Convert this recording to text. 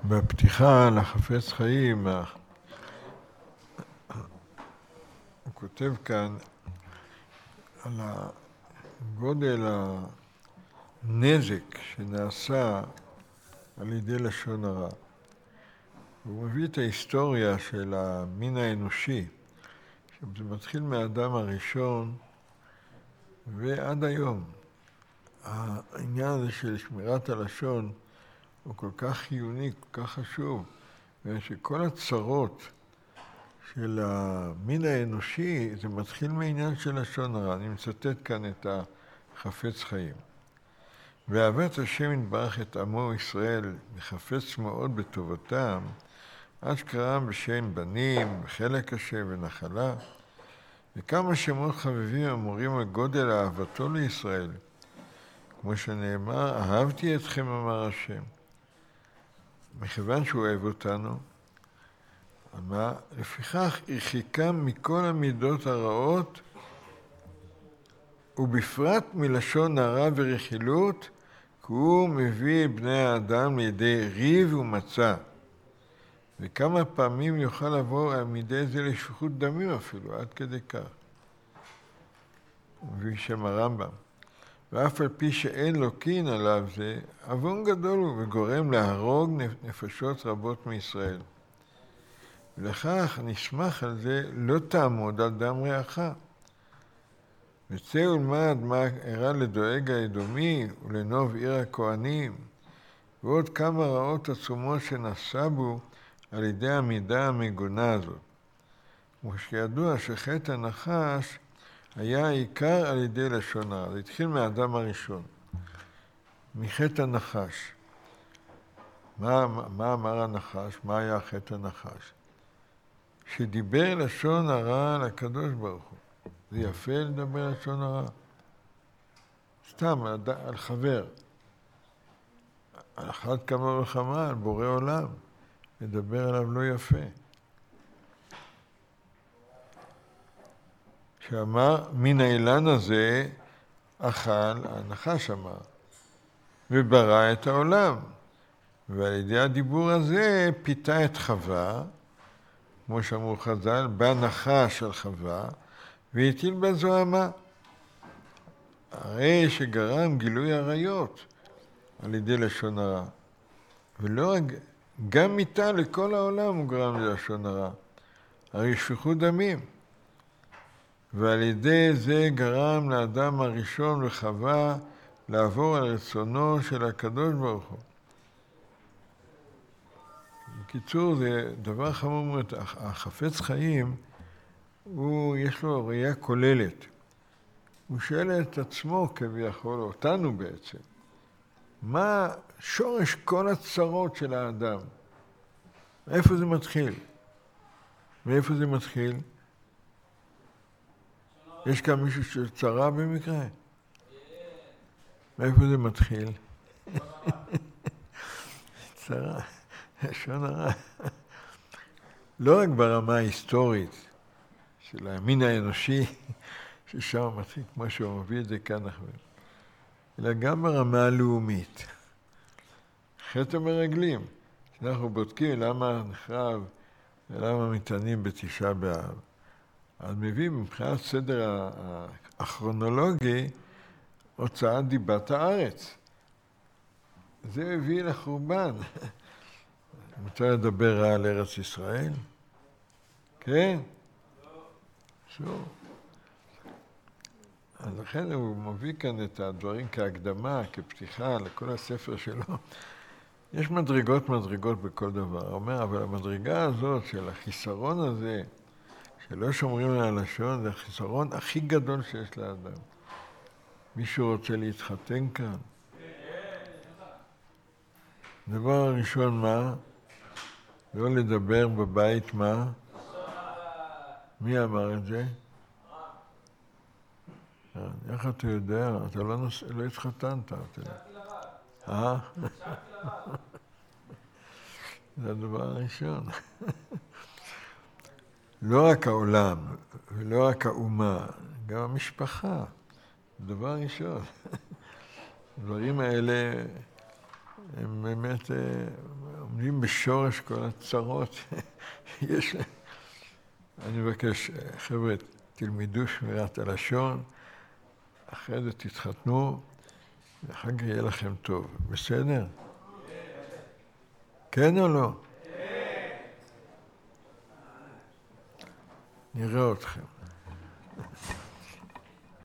בפתיחה לחפץ חיים, הוא כותב כאן על גודל הנזק שנעשה על ידי לשון הרע. הוא מביא את ההיסטוריה של המין האנושי, שזה מתחיל מהאדם הראשון ועד היום. העניין הזה של שמירת הלשון הוא כל כך חיוני, כל כך חשוב, ושכל הצרות של המין האנושי, זה מתחיל מעניין של לשון הרע. אני מצטט כאן את החפץ חיים. ואהבת השם יתברך את עמו ישראל, וחפץ מאוד בטובתם, עד שקראם בשם בנים, בחלק השם ונחלה, וכמה שמות חביבים אמורים על גודל אהבתו לישראל. כמו שנאמר, אהבתי אתכם, אמר השם. מכיוון שהוא אוהב אותנו, אמר, לפיכך הרחיקם מכל המידות הרעות, ובפרט מלשון הרע ורכילות, כי הוא מביא את בני האדם לידי ריב ומצה. וכמה פעמים יוכל לבוא מידי זה לשפיכות דמים אפילו, עד כדי כך. מביא שם הרמב"ם. ואף על פי שאין לו קין עליו זה, עוון גדול הוא וגורם להרוג נפשות רבות מישראל. ולכך נשמח על זה, לא תעמוד על דם רעך. וצא ולמד מה אירע לדואג האדומי ולנוב עיר הכהנים, ועוד כמה רעות עצומות שנעשה בו על ידי המידה המגונה הזאת. כמו שידוע שחטא הנחש היה העיקר על ידי לשון הרע. זה התחיל מהאדם הראשון, מחטא הנחש. מה אמר הנחש? מה היה חטא הנחש? שדיבר לשון הרע על הקדוש ברוך הוא. זה יפה לדבר לשון הרע. סתם, על חבר. על אחת כמה וכמה, על בורא עולם. לדבר עליו לא יפה. שאמר, מן האילן הזה אכל, הנחש אמר, וברא את העולם. ועל ידי הדיבור הזה פיתה את חווה, כמו שאמרו חז"ל, בא נחש על חווה, והטיל בה זוהמה. הרי שגרם גילוי עריות על ידי לשון הרע. ולא רק, גם מיתה לכל העולם הוא גרם ללשון הרע. הרי שפיכות דמים. ועל ידי זה גרם לאדם הראשון וחווה לעבור על רצונו של הקדוש ברוך הוא. בקיצור, זה דבר חמור מאוד. החפץ חיים, יש לו ראייה כוללת. הוא שואל את עצמו כביכול, אותנו בעצם, מה שורש כל הצרות של האדם? איפה זה מתחיל? מאיפה זה מתחיל? יש כאן מישהו שצרה במקרה? מאיפה זה מתחיל? צרה, לשון הרע. לא רק ברמה ההיסטורית של המין האנושי, ששם מתחיל, כמו שהוא מביא את זה כאן אחרי, אלא גם ברמה הלאומית. חטא המרגלים, שאנחנו בודקים למה נחרב ולמה מתענים בתשעה באב. אז מביאים מבחינת סדר הכרונולוגי הוצאת דיבת הארץ. זה הביא לחורבן. רוצה לדבר על ארץ ישראל? כן? שוב. אז לכן הוא מביא כאן את הדברים כהקדמה, כפתיחה לכל הספר שלו. יש מדרגות בכל דבר. הוא אומר, אבל המדרגה הזאת של החיסרון הזה, שלא שומרים על הלשון, זה החיסרון הכי גדול שיש לאדם. מישהו רוצה להתחתן כאן? דבר הראשון, מה? לא לדבר בבית, מה? מי אמר את זה? איך אתה יודע? אתה לא התחתנת. זה הדבר הראשון. לא רק העולם, ולא רק האומה, גם המשפחה. דבר ראשון. הדברים האלה הם באמת עומדים בשורש כל הצרות. יש... אני מבקש, חבר'ה, תלמדו שמירת הלשון, אחרי זה תתחתנו, ואחר כך יהיה לכם טוב. בסדר? כן או לא? נראה אתכם.